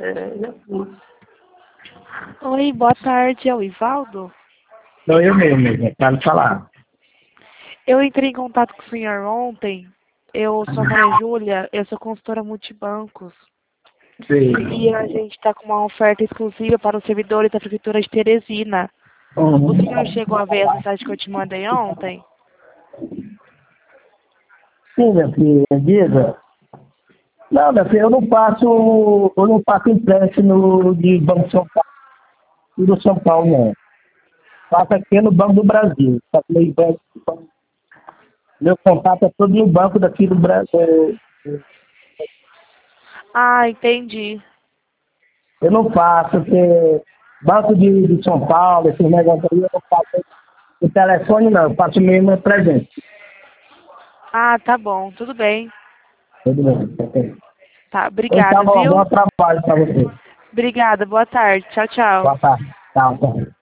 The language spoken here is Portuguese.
Já fiz. Oi, boa tarde, é o Ivaldo? Não, eu mesmo, pode falar. Eu entrei em contato com o senhor ontem. Eu sou a Maria Júlia, eu sou consultora multibancos. Sim. E a gente está com uma oferta exclusiva para os servidores da Prefeitura de Teresina. O senhor chegou a ver as mensagens que eu te mandei ontem? Sim, minha filha, diga. Não, minha filha, eu não faço empréstimo de Banco São Paulo, e do São Paulo, não. Faço aqui no Banco do Brasil. Meu contato é todo no banco daqui do Brasil. Ah, entendi. Eu não faço, porque Banco de São Paulo, esses negócios aí, eu não faço o telefone, não. Eu faço mesmo presente. Ah, tá bom, tudo bem. Tudo bem. Tá, Então, obrigada, bom viu? trabalho para você. Obrigada, boa tarde. Tchau, tchau. Boa tarde. Tchau, tchau.